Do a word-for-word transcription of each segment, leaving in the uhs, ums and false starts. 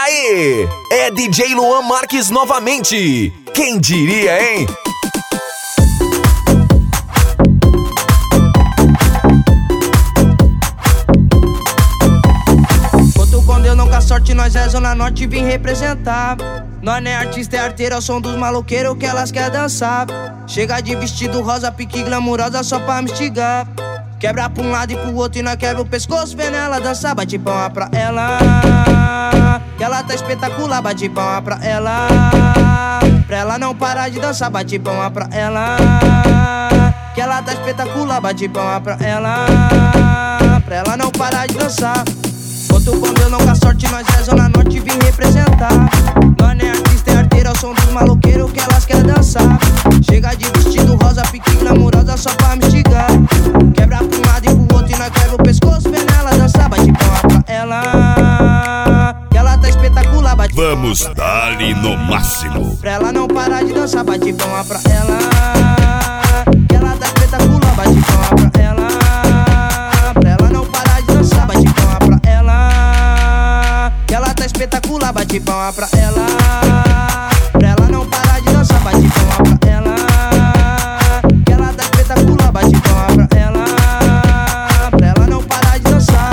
aí? É D J Luan Marques novamente. Quem diria, hein? Conto com Deus, não com a sorte, nós é Zona Norte, vim representar. Nós não é artista, é arteira, é o som dos maloqueiros que elas querem dançar. Chega de vestido rosa, pique glamurosa só pra me instigar. Quebra pra um lado e pro outro e nós quebra o pescoço vendo ela dançar. Bate palma pra ela, que ela tá espetacular. Bate palma pra ela, pra ela não parar de dançar. Bate palma pra ela, que ela tá espetacular. Bate palma pra ela, pra ela não parar de dançar. Conto com Deus, não com a sorte, nós é Zona Norte, vim representar. Nós não é artista, é arteira, é o som dos maloqueiros que elas querem dançar. Chega de vestido rosa, pique glamurosa só pra me instigar. Quebra pra um lado e pro outro e nós quebra o pescoço vendo ela dançar. Bate palma pra ela, que ela tá espetacular. Bate Vamos dar-lhe no máximo, pra ela não parar de dançar. Bate palma pra ela, que ela tá espetacular. Bate palma pra ela, pra ela não parar de dançar. Bate palma pra ela, que ela tá espetacular. Bate palma pra ela, pra ela não parar de dançar. Bate palma pra ela, que ela tá espetacular. Bate palma pra ela, pra ela não parar de dançar.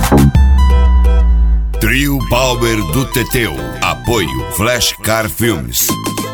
Trio Power do Teteu. Apoio Flashcar Filmes.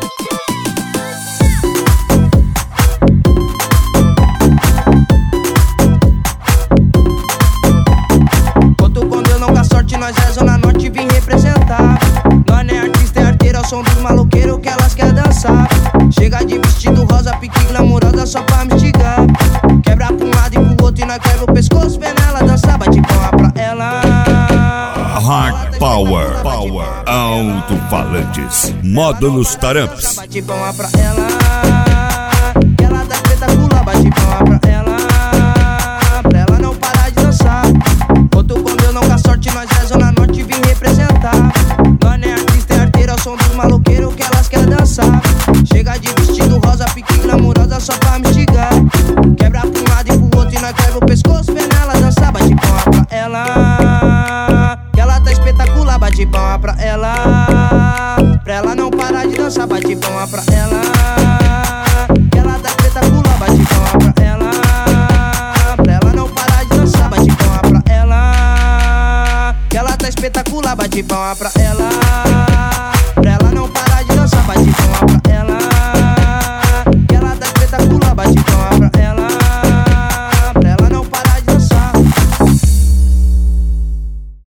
Conto com Deus, não com a sorte, nós é Zona Norte, vim representar. Nós não é artista, é arteira, é o som dos maloqueiros que elas querem dançar. Chega de vestido rosa, pique glamurosa só pra me instigar. Quebra pra um lado e pro outro e nós quebra o pescoço vendo ela dançar. Bate palma pra ela, Hard Power, Power, alto-falantes, módulos taramps. bate palma pra ela, que ela tá espetacular. Bate palma pra ela, pra ela não parar de dançar. Conto com Deus, não com a sorte, nós é Zona Norte, vim representar. Nós não é artista, é arteira, é o som dos maloqueiros que elas querem dançar. Chega de vestido rosa, pique glamurosa só pra me instigar. Quebra pra um lado e pro outro e nós quebra o pescoço vendo ela dançar. Bate palma pra ela, que ela tá espetacular. Bate palma pra ela, pra ela não parar de dançar. Bate palma pra ela, que ela tá espetacular. Bate palma pra ela, pra ela não parar de dançar. Bate palma pra ela, que ela tá espetacular. Bate palma pra ela.